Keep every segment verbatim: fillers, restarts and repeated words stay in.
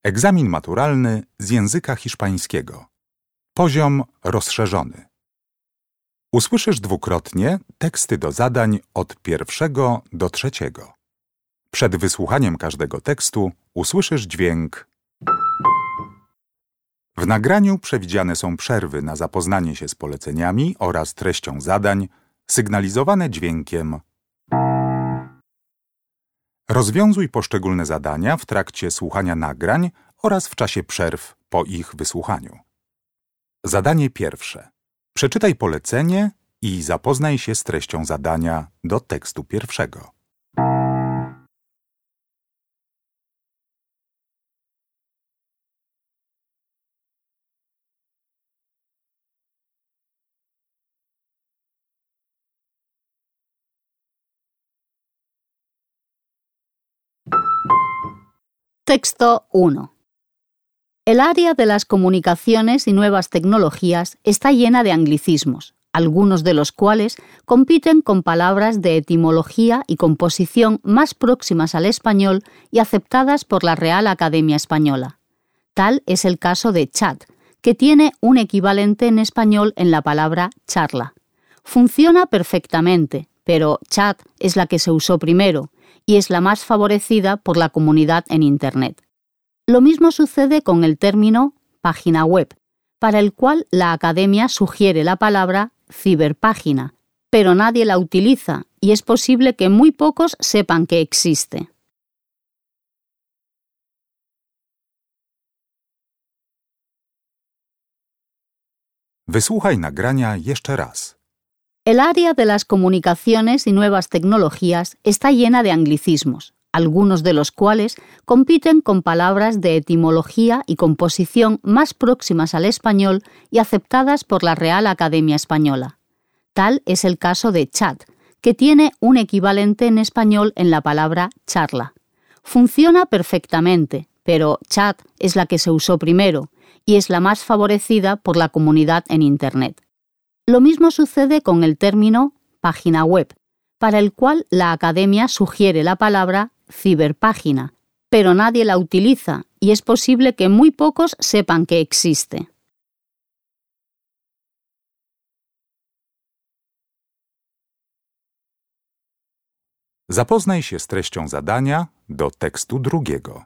Egzamin maturalny z języka hiszpańskiego. Poziom rozszerzony. Usłyszysz dwukrotnie teksty do zadań od pierwszego do trzeciego. Przed wysłuchaniem każdego tekstu usłyszysz dźwięk. W nagraniu przewidziane są przerwy na zapoznanie się z poleceniami oraz treścią zadań, sygnalizowane dźwiękiem. Rozwiązuj poszczególne zadania w trakcie słuchania nagrań oraz w czasie przerw po ich wysłuchaniu. Zadanie pierwsze. Przeczytaj polecenie i zapoznaj się z treścią zadania do tekstu pierwszego. Texto uno. El área de las comunicaciones y nuevas tecnologías está llena de anglicismos, algunos de los cuales compiten con palabras de etimología y composición más próximas al español y aceptadas por la Real Academia Española. Tal es el caso de chat, que tiene un equivalente en español en la palabra charla. Funciona perfectamente, pero chat es la que se usó primero y es la más favorecida por la comunidad en Internet. Lo mismo sucede con el término página web, para el cual la Academia sugiere la palabra ciberpágina, pero nadie la utiliza y es posible que muy pocos sepan que existe. Wysłuchaj nagrania jeszcze raz. El área de las comunicaciones y nuevas tecnologías está llena de anglicismos, algunos de los cuales compiten con palabras de etimología y composición más próximas al español y aceptadas por la Real Academia Española. Tal es el caso de chat, que tiene un equivalente en español en la palabra charla. Funciona perfectamente, pero chat es la que se usó primero y es la más favorecida por la comunidad en Internet. Lo mismo sucede con el término página web, para el cual la Academia sugiere la palabra ciberpágina, pero nadie la utiliza y es posible que muy pocos sepan que existe. Zapoznaj się z treścią zadania do tekstu drugiego.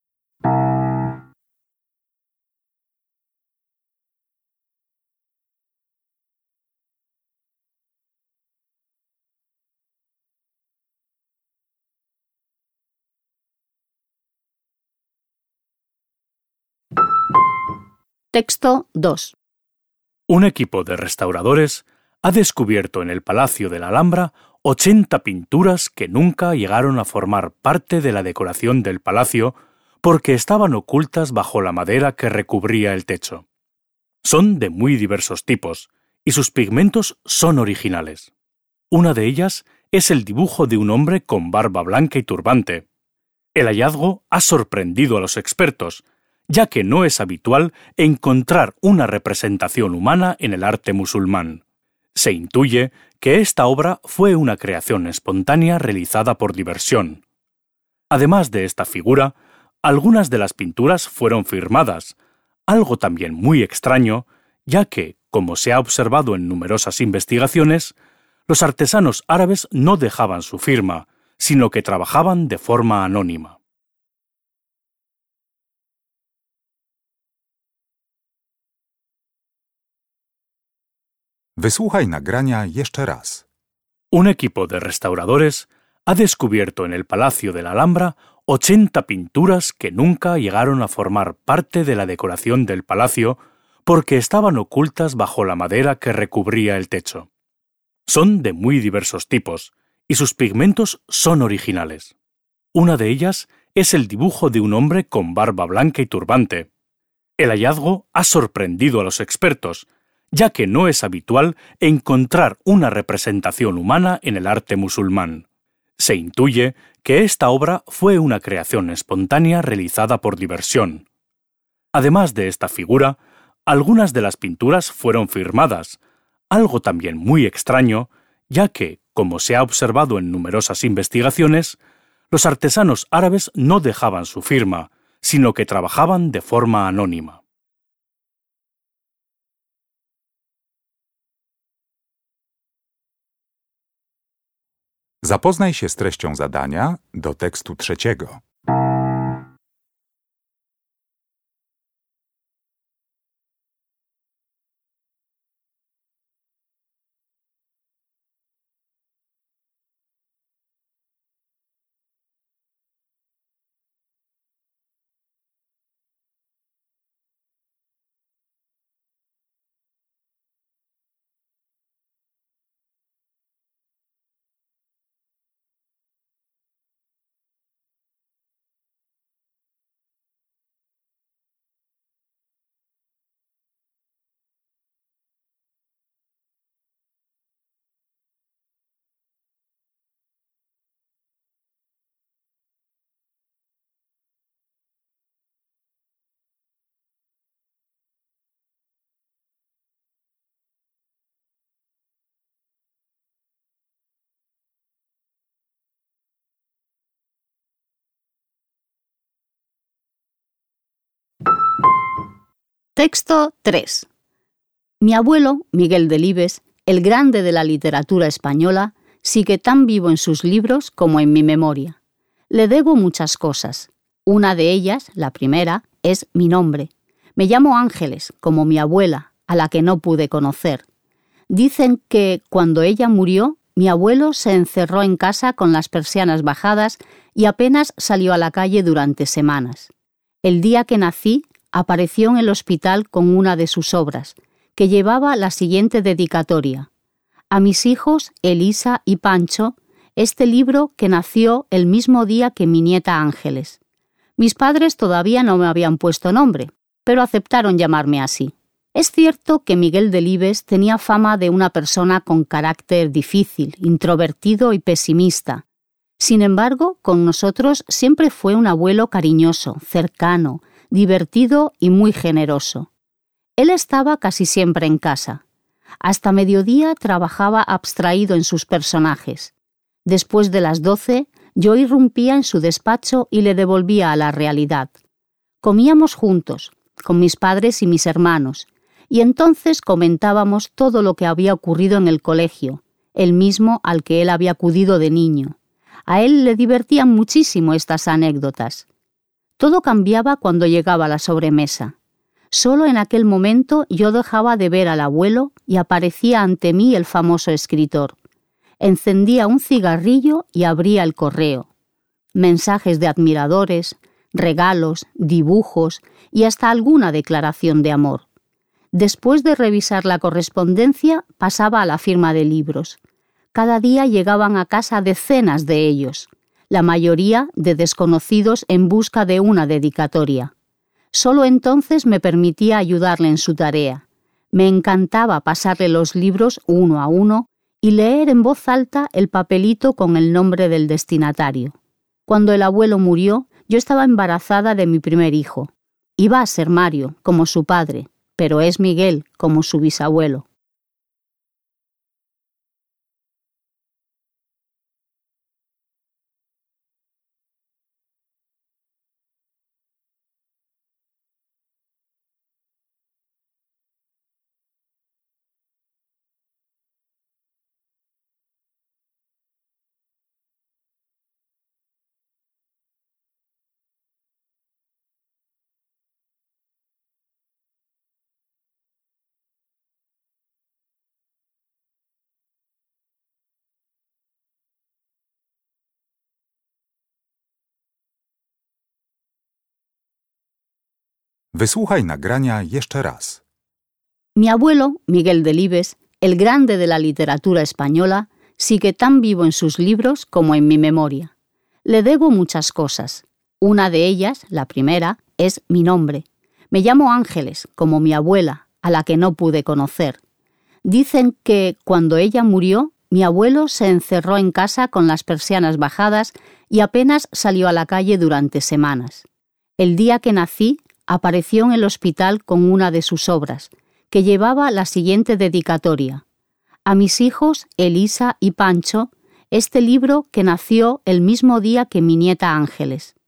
Texto dos. Un equipo de restauradores ha descubierto en el Palacio de la Alhambra ochenta pinturas que nunca llegaron a formar parte de la decoración del palacio porque estaban ocultas bajo la madera que recubría el techo. Son de muy diversos tipos y sus pigmentos son originales. Una de ellas es el dibujo de un hombre con barba blanca y turbante. El hallazgo ha sorprendido a los expertos, ya que no es habitual encontrar una representación humana en el arte musulmán. Se intuye que esta obra fue una creación espontánea realizada por diversión. Además de esta figura, algunas de las pinturas fueron firmadas, algo también muy extraño, ya que, como se ha observado en numerosas investigaciones, los artesanos árabes no dejaban su firma, sino que trabajaban de forma anónima. Wysłuchaj nagrania jeszcze raz. Un equipo de restauradores ha descubierto en el Palacio de la Alhambra ochenta pinturas que nunca llegaron a formar parte de la decoración del palacio porque estaban ocultas bajo la madera que recubría el techo. Son de muy diversos tipos y sus pigmentos son originales. Una de ellas es el dibujo de un hombre con barba blanca y turbante. El hallazgo ha sorprendido a los expertos, ya que no es habitual encontrar una representación humana en el arte musulmán. Se intuye que esta obra fue una creación espontánea realizada por diversión. Además de esta figura, algunas de las pinturas fueron firmadas, algo también muy extraño, ya que, como se ha observado en numerosas investigaciones, los artesanos árabes no dejaban su firma, sino que trabajaban de forma anónima. Zapoznaj się z treścią zadania do tekstu trzeciego. Texto tres. Mi abuelo, Miguel Delibes, el grande de la literatura española, sigue tan vivo en sus libros como en mi memoria. Le debo muchas cosas. Una de ellas, la primera, es mi nombre. Me llamo Ángeles, como mi abuela, a la que no pude conocer. Dicen que, cuando ella murió, mi abuelo se encerró en casa con las persianas bajadas y apenas salió a la calle durante semanas. El día que nací, apareció en el hospital con una de sus obras, que llevaba la siguiente dedicatoria: a mis hijos Elisa y Pancho, este libro que nació el mismo día que mi nieta Ángeles. Mis padres todavía no me habían puesto nombre, pero aceptaron llamarme así. Es cierto que Miguel Delibes tenía fama de una persona con carácter difícil, introvertido y pesimista. Sin embargo, con nosotros siempre fue un abuelo cariñoso, cercano, divertido y muy generoso. Él estaba casi siempre en casa. Hasta mediodía trabajaba abstraído en sus personajes. Después de las doce, yo irrumpía en su despacho y le devolvía a la realidad. Comíamos juntos, con mis padres y mis hermanos, y entonces comentábamos todo lo que había ocurrido en el colegio, el mismo al que él había acudido de niño. A él le divertían muchísimo estas anécdotas. Todo cambiaba cuando llegaba la sobremesa. Solo en aquel momento yo dejaba de ver al abuelo y aparecía ante mí el famoso escritor. Encendía un cigarrillo y abría el correo. Mensajes de admiradores, regalos, dibujos y hasta alguna declaración de amor. Después de revisar la correspondencia, pasaba a la firma de libros. Cada día llegaban a casa decenas de ellos, la mayoría de desconocidos en busca de una dedicatoria. Solo entonces me permitía ayudarle en su tarea. Me encantaba pasarle los libros uno a uno y leer en voz alta el papelito con el nombre del destinatario. Cuando el abuelo murió, yo estaba embarazada de mi primer hijo. Iba a ser Mario, como su padre, pero es Miguel, como su bisabuelo. Wysłuchaj nagrania jeszcze raz. Mi abuelo, Miguel Delibes, el grande de la literatura española, sigue tan vivo en sus libros como en mi memoria. Le debo muchas cosas. Una de ellas, la primera, es mi nombre. Me llamo Ángeles, como mi abuela, a la que no pude conocer. Dicen que, cuando ella murió, mi abuelo se encerró en casa con las persianas bajadas y apenas salió a la calle durante semanas. El día que nací, apareció en el hospital con una de sus obras, que llevaba la siguiente dedicatoria: a mis hijos Elisa y Pancho, este libro que nació el mismo día que mi nieta Ángeles.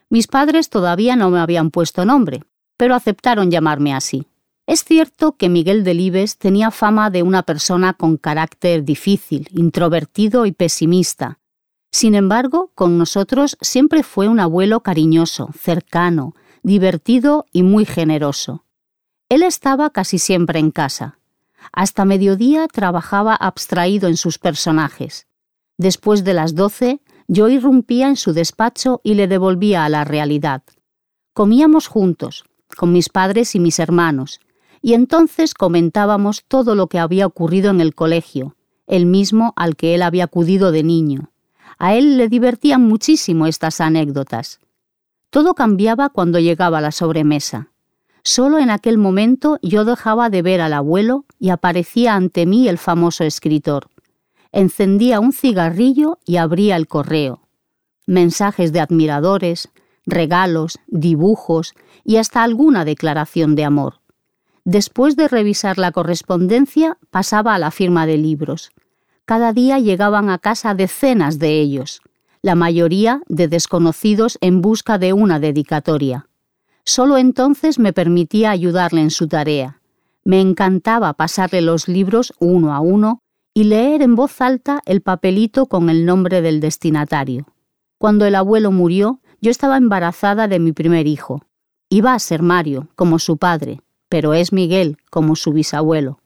Mis padres todavía no me habían puesto nombre, pero aceptaron llamarme así. Es cierto que Miguel Delibes tenía fama de una persona con carácter difícil, introvertido y pesimista. Sin embargo, con nosotros siempre fue un abuelo cariñoso, cercano, divertido y muy generoso. Él estaba casi siempre en casa. Hasta mediodía trabajaba abstraído en sus personajes. Después de las doce, yo irrumpía en su despacho y le devolvía a la realidad. Comíamos juntos, con mis padres y mis hermanos, y entonces comentábamos todo lo que había ocurrido en el colegio, el mismo al que él había acudido de niño. A él le divertían muchísimo estas anécdotas. Todo cambiaba cuando llegaba la sobremesa. Solo en aquel momento yo dejaba de ver al abuelo y aparecía ante mí el famoso escritor. Encendía un cigarrillo y abría el correo. Mensajes de admiradores, regalos, dibujos y hasta alguna declaración de amor. Después de revisar la correspondencia, pasaba a la firma de libros. Cada día llegaban a casa decenas de ellos, la mayoría de desconocidos en busca de una dedicatoria. Solo entonces me permitía ayudarle en su tarea. Me encantaba pasarle los libros uno a uno y leer en voz alta el papelito con el nombre del destinatario. Cuando el abuelo murió, yo estaba embarazada de mi primer hijo. Iba a ser Mario, como su padre, pero es Miguel, como su bisabuelo.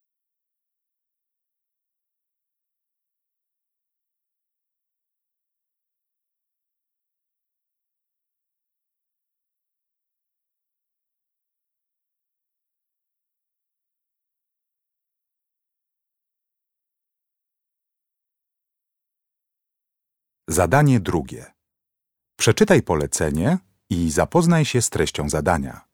Zadanie drugie. Przeczytaj polecenie i zapoznaj się z treścią zadania.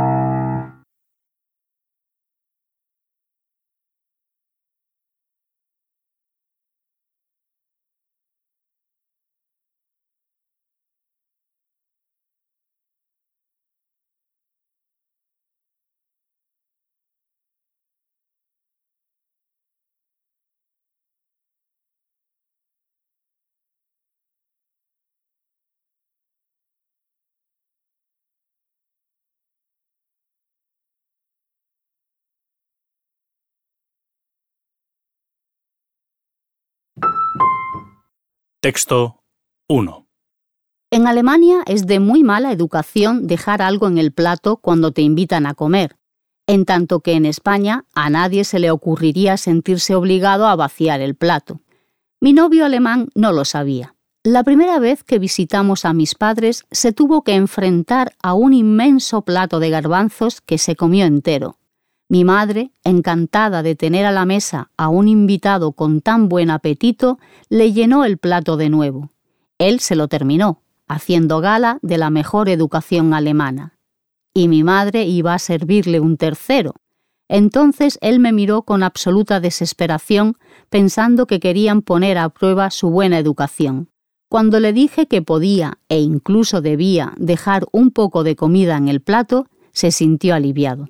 Texto uno. En Alemania es de muy mala educación dejar algo en el plato cuando te invitan a comer, en tanto que en España a nadie se le ocurriría sentirse obligado a vaciar el plato. Mi novio alemán no lo sabía. La primera vez que visitamos a mis padres se tuvo que enfrentar a un inmenso plato de garbanzos que se comió entero. Mi madre, encantada de tener a la mesa a un invitado con tan buen apetito, le llenó el plato de nuevo. Él se lo terminó, haciendo gala de la mejor educación alemana. Y mi madre iba a servirle un tercero. Entonces él me miró con absoluta desesperación, pensando que querían poner a prueba su buena educación. Cuando le dije que podía e incluso debía dejar un poco de comida en el plato, se sintió aliviado.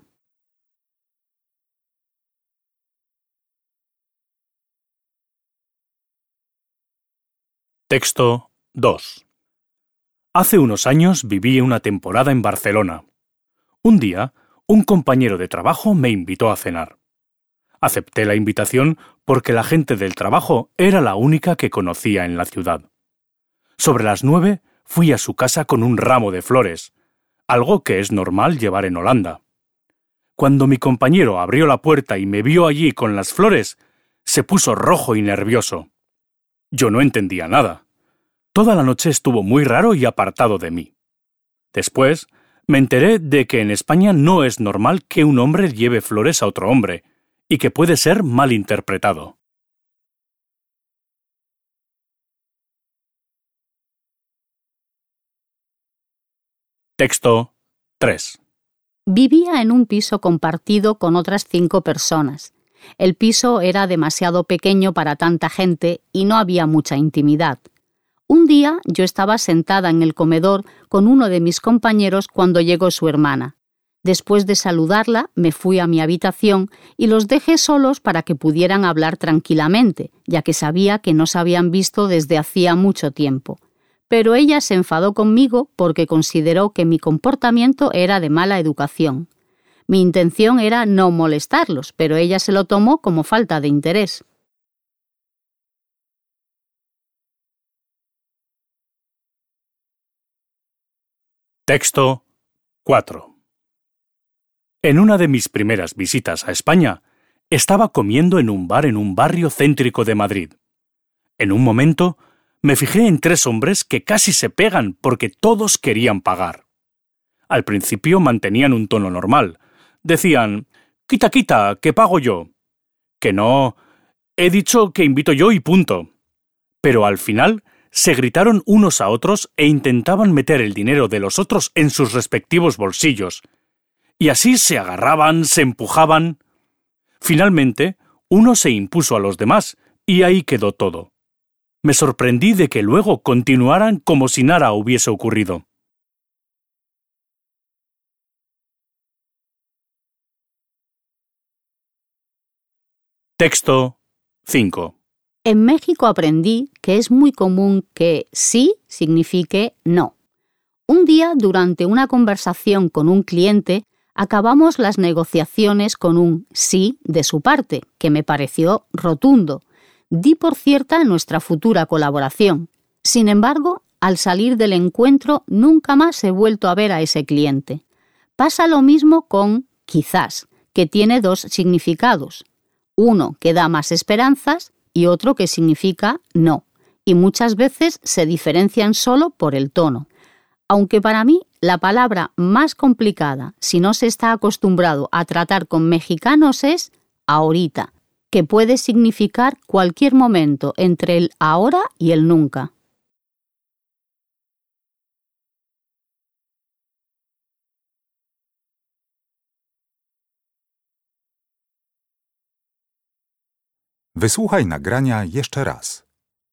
Texto dos. Hace unos años viví una temporada en Barcelona. Un día, un compañero de trabajo me invitó a cenar. Acepté la invitación porque la gente del trabajo era la única que conocía en la ciudad. Sobre las nueve fui a su casa con un ramo de flores, algo que es normal llevar en Holanda. Cuando mi compañero abrió la puerta y me vio allí con las flores, se puso rojo y nervioso. Yo no entendía nada. Toda la noche estuvo muy raro y apartado de mí. Después, me enteré de que en España no es normal que un hombre lleve flores a otro hombre, y que puede ser mal interpretado. Texto tres. Vivía en un piso compartido con otras cinco personas. El piso era demasiado pequeño para tanta gente y no había mucha intimidad. Un día yo estaba sentada en el comedor con uno de mis compañeros cuando llegó su hermana. Después de saludarla, me fui a mi habitación y los dejé solos para que pudieran hablar tranquilamente, ya que sabía que no se habían visto desde hacía mucho tiempo. pero ella se enfadó conmigo porque consideró que mi comportamiento era de mala educación. Mi intención era no molestarlos, pero ella se lo tomó como falta de interés. Texto cuatro. En una de mis primeras visitas a España, estaba comiendo en un bar en un barrio céntrico de Madrid. En un momento, me fijé en tres hombres que casi se pegan porque todos querían pagar. Al principio mantenían un tono normal. Decían, «Quita, quita, que pago yo». Que no, he dicho que invito yo y punto. Pero al final se gritaron unos a otros e intentaban meter el dinero de los otros en sus respectivos bolsillos. Y así se agarraban, se empujaban. Finalmente, uno se impuso a los demás y ahí quedó todo. Me sorprendí de que luego continuaran como si nada hubiese ocurrido. Texto cinco. En México aprendí que es muy común que sí signifique no. Un día, durante una conversación con un cliente, acabamos las negociaciones con un sí de su parte, que me pareció rotundo. Di por cierta nuestra futura colaboración. Sin embargo, al salir del encuentro, nunca más he vuelto a ver a ese cliente. Pasa lo mismo con quizás, que tiene dos significados. Uno que da más esperanzas y otro que significa no, y muchas veces se diferencian solo por el tono. Aunque para mí la palabra más complicada, si no se está acostumbrado a tratar con mexicanos, es ahorita, que puede significar cualquier momento entre el ahora y el nunca. Wysłuchaj nagrania jeszcze raz.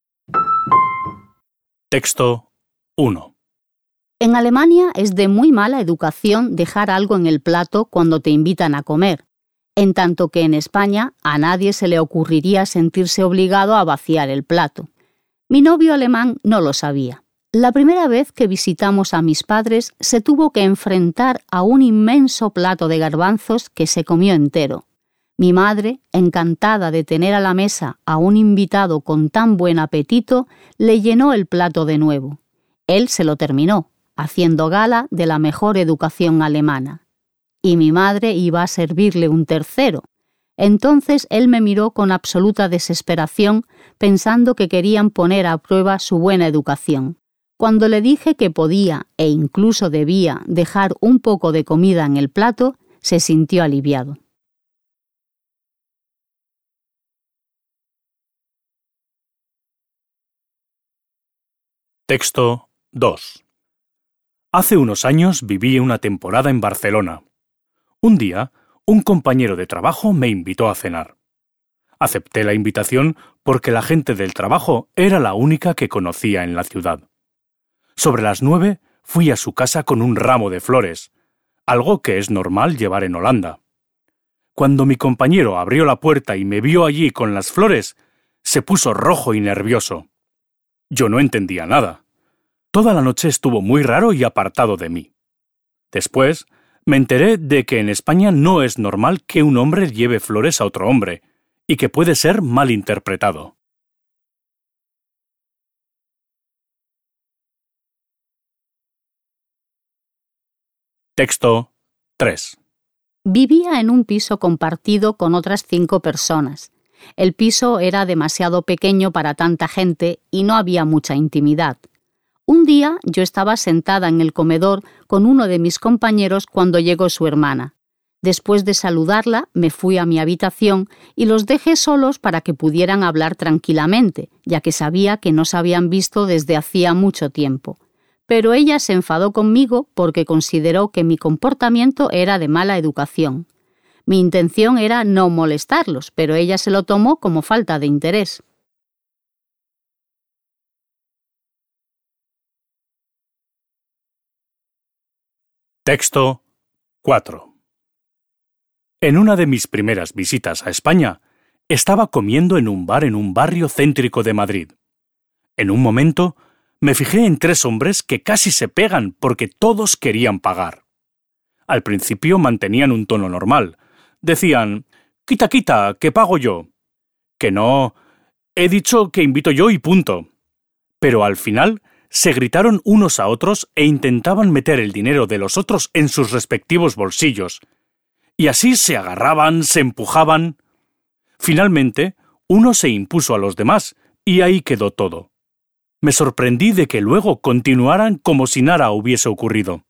Texto uno. En Alemania es de muy mala educación dejar algo en el plato cuando te invitan a comer, en tanto que en España a nadie se le ocurriría sentirse obligado a vaciar el plato. Mi novio alemán no lo sabía. La primera vez que visitamos a mis padres se tuvo que enfrentar a un inmenso plato de garbanzos que se comió entero. Mi madre, encantada de tener a la mesa a un invitado con tan buen apetito, le llenó el plato de nuevo. Él se lo terminó, haciendo gala de la mejor educación alemana. Y mi madre iba a servirle un tercero. Entonces él me miró con absoluta desesperación, pensando que querían poner a prueba su buena educación. Cuando le dije que podía e incluso debía dejar un poco de comida en el plato, se sintió aliviado. Texto dos. Hace unos años viví una temporada en Barcelona. Un día, un compañero de trabajo me invitó a cenar. Acepté la invitación porque la gente del trabajo era la única que conocía en la ciudad. Sobre las nueve fui a su casa con un ramo de flores, algo que es normal llevar en Holanda. Cuando mi compañero abrió la puerta y me vio allí con las flores, se puso rojo y nervioso. Yo no entendía nada. Toda la noche estuvo muy raro y apartado de mí. Después, me enteré de que en España no es normal que un hombre lleve flores a otro hombre, y que puede ser mal interpretado. Texto tres. Vivía en un piso compartido con otras cinco personas. El piso era demasiado pequeño para tanta gente y no había mucha intimidad. Un día yo estaba sentada en el comedor con uno de mis compañeros cuando llegó su hermana. Después de saludarla, me fui a mi habitación y los dejé solos para que pudieran hablar tranquilamente, ya que sabía que no se habían visto desde hacía mucho tiempo. Pero ella se enfadó conmigo porque consideró que mi comportamiento era de mala educación. Mi intención era no molestarlos, pero ella se lo tomó como falta de interés. Texto cuatro. En una de mis primeras visitas a España, estaba comiendo en un bar en un barrio céntrico de Madrid. En un momento, me fijé en tres hombres que casi se pegan porque todos querían pagar. Al principio mantenían un tono normal. Decían, «Quita, quita, que pago yo». «Que no, he dicho que invito yo y punto». Pero al final se gritaron unos a otros e intentaban meter el dinero de los otros en sus respectivos bolsillos. Y así se agarraban, se empujaban. Finalmente, uno se impuso a los demás y ahí quedó todo. Me sorprendí de que luego continuaran como si nada hubiese ocurrido.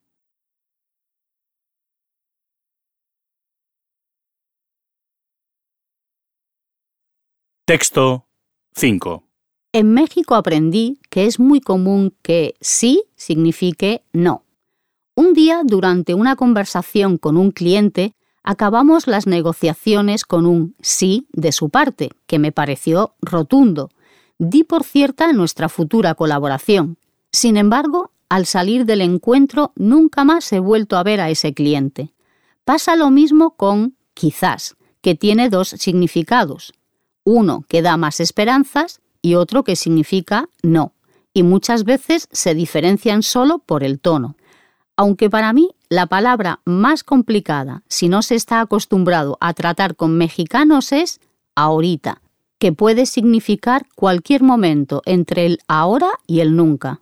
Texto cinco. En México aprendí que es muy común que sí signifique no. Un día, durante una conversación con un cliente, acabamos las negociaciones con un sí de su parte, que me pareció rotundo. Di por cierta nuestra futura colaboración. Sin embargo, al salir del encuentro, nunca más he vuelto a ver a ese cliente. Pasa lo mismo con quizás, que tiene dos significados. Uno que da más esperanzas y otro que significa no, y muchas veces se diferencian solo por el tono. Aunque para mí la palabra más complicada, si no se está acostumbrado a tratar con mexicanos, es ahorita, que puede significar cualquier momento entre el ahora y el nunca.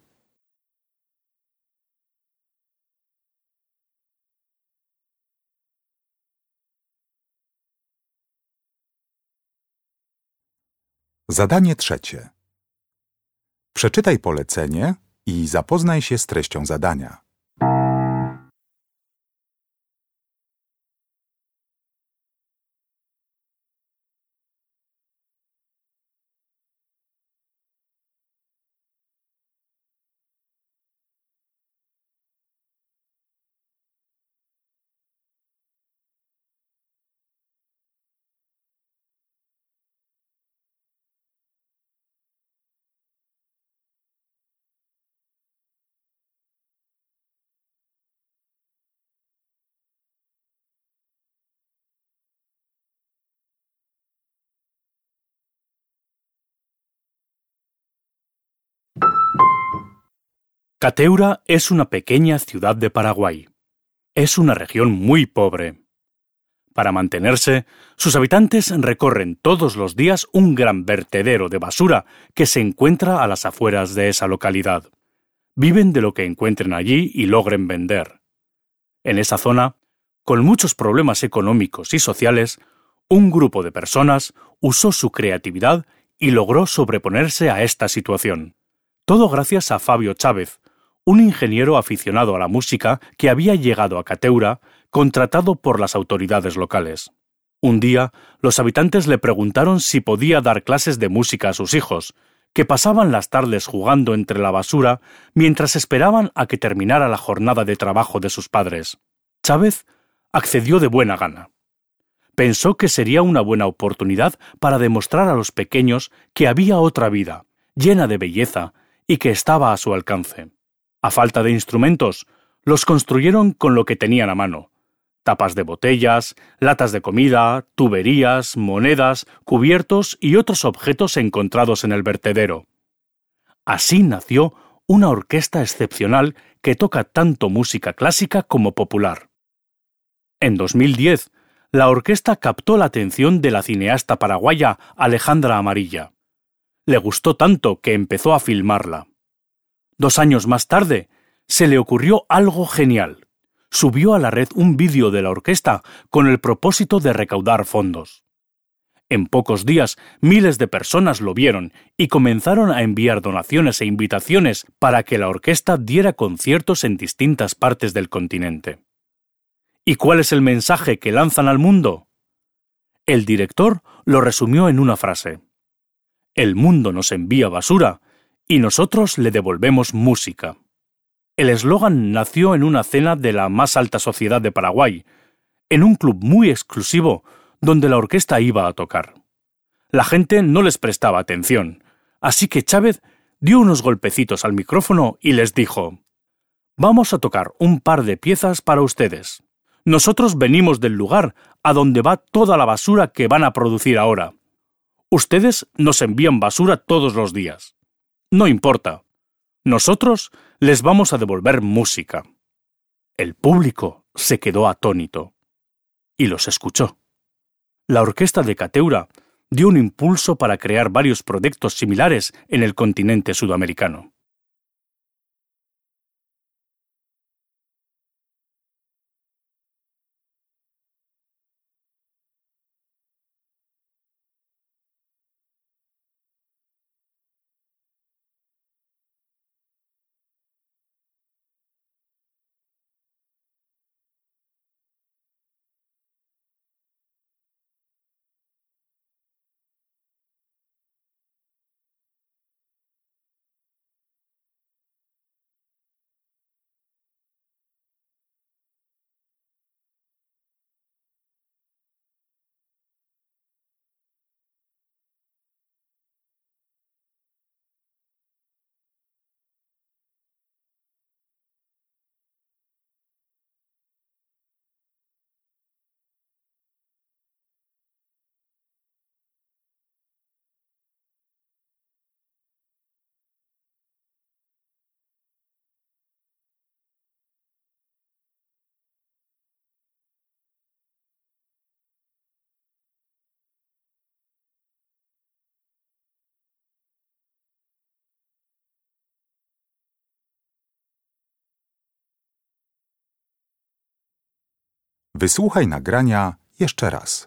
Zadanie trzecie. Przeczytaj polecenie i zapoznaj się z treścią zadania. Cateura es una pequeña ciudad de Paraguay. Es una región muy pobre. Para mantenerse, sus habitantes recorren todos los días un gran vertedero de basura que se encuentra a las afueras de esa localidad. Viven de lo que encuentren allí y logren vender. En esa zona, con muchos problemas económicos y sociales, un grupo de personas usó su creatividad y logró sobreponerse a esta situación. Todo gracias a Fabio Chávez, un ingeniero aficionado a la música que había llegado a Cateura, contratado por las autoridades locales. Un día, los habitantes le preguntaron si podía dar clases de música a sus hijos, que pasaban las tardes jugando entre la basura mientras esperaban a que terminara la jornada de trabajo de sus padres. Chávez accedió de buena gana. Pensó que sería una buena oportunidad para demostrar a los pequeños que había otra vida, llena de belleza, y que estaba a su alcance. A falta de instrumentos, los construyeron con lo que tenían a mano: tapas de botellas, latas de comida, tuberías, monedas, cubiertos y otros objetos encontrados en el vertedero. Así nació una orquesta excepcional que toca tanto música clásica como popular. En dos mil diez, la orquesta captó la atención de la cineasta paraguaya Alejandra Amarilla. Le gustó tanto que empezó a filmarla. Dos años más tarde, se le ocurrió algo genial. Subió a la red un vídeo de la orquesta con el propósito de recaudar fondos. En pocos días, miles de personas lo vieron y comenzaron a enviar donaciones e invitaciones para que la orquesta diera conciertos en distintas partes del continente. ¿Y cuál es el mensaje que lanzan al mundo? El director lo resumió en una frase: el mundo nos envía basura y nosotros le devolvemos música. El eslogan nació en una cena de la más alta sociedad de Paraguay, en un club muy exclusivo donde la orquesta iba a tocar. La gente no les prestaba atención, así que Chávez dio unos golpecitos al micrófono y les dijo: «Vamos a tocar un par de piezas para ustedes. Nosotros venimos del lugar a donde va toda la basura que van a producir ahora. Ustedes nos envían basura todos los días. No importa. Nosotros les vamos a devolver música. El público se quedó atónito y los escuchó. La orquesta de Cateura dio un impulso para crear varios proyectos similares en el continente sudamericano. Wysłuchaj nagrania jeszcze raz.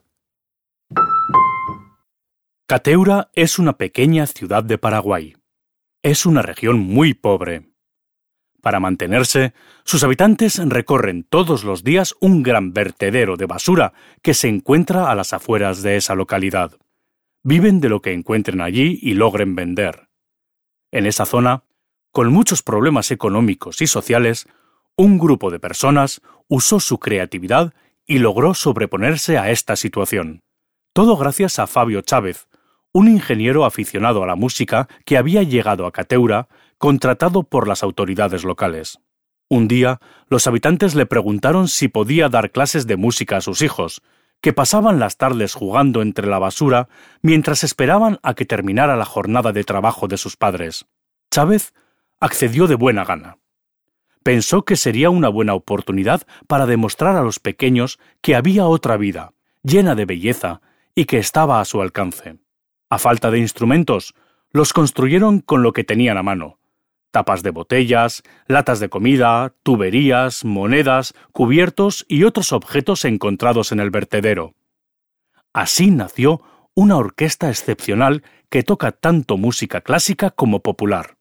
Cateura es una pequeña ciudad de Paraguay. Es una región muy pobre. Para mantenerse, sus habitantes recorren todos los días un gran vertedero de basura que se encuentra a las afueras de esa localidad. Viven de lo que encuentren allí y logren vender. En esa zona, con muchos problemas económicos y sociales, un grupo de personas usó su creatividad y logró sobreponerse a esta situación. Todo gracias a Fabio Chávez, un ingeniero aficionado a la música que había llegado a Cateura, contratado por las autoridades locales. Un día, los habitantes le preguntaron si podía dar clases de música a sus hijos, que pasaban las tardes jugando entre la basura mientras esperaban a que terminara la jornada de trabajo de sus padres. Chávez accedió de buena gana. Pensó que sería una buena oportunidad para demostrar a los pequeños que había otra vida, llena de belleza, y que estaba a su alcance. A falta de instrumentos, los construyeron con lo que tenían a mano: tapas de botellas, latas de comida, tuberías, monedas, cubiertos y otros objetos encontrados en el vertedero. Así nació una orquesta excepcional que toca tanto música clásica como popular.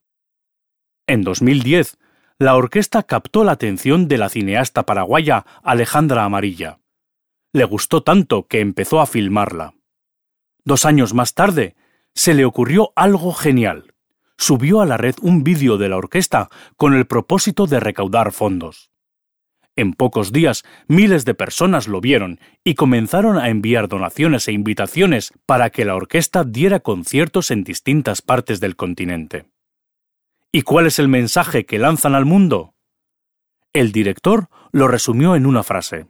En dos mil diez, la orquesta captó la atención de la cineasta paraguaya Alejandra Amarilla. Le gustó tanto que empezó a filmarla. Dos años más tarde, se le ocurrió algo genial. Subió a la red un vídeo de la orquesta con el propósito de recaudar fondos. En pocos días, miles de personas lo vieron y comenzaron a enviar donaciones e invitaciones para que la orquesta diera conciertos en distintas partes del continente. ¿Y cuál es el mensaje que lanzan al mundo? El director lo resumió en una frase: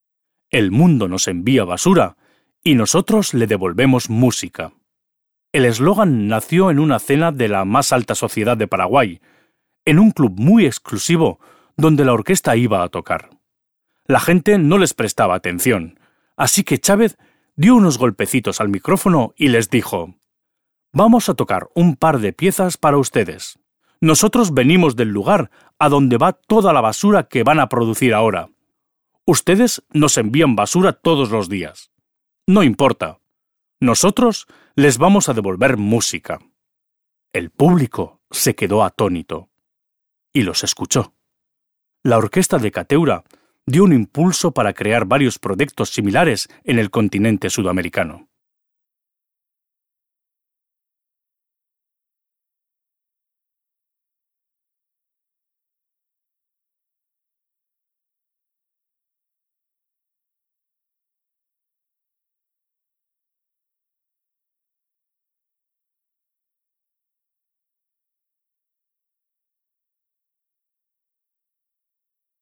el mundo nos envía basura y nosotros le devolvemos música. El eslogan nació en una cena de la más alta sociedad de Paraguay, en un club muy exclusivo donde la orquesta iba a tocar. La gente no les prestaba atención, así que Chávez dio unos golpecitos al micrófono y les dijo: «Vamos a tocar un par de piezas para ustedes. Nosotros venimos del lugar a donde va toda la basura que van a producir ahora. Ustedes nos envían basura todos los días. No importa. Nosotros les vamos a devolver música». El público se quedó atónito y los escuchó. La orquesta de Cateura dio un impulso para crear varios proyectos similares en el continente sudamericano.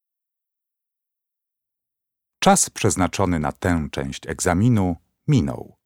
Czas przeznaczony na tę część egzaminu minął.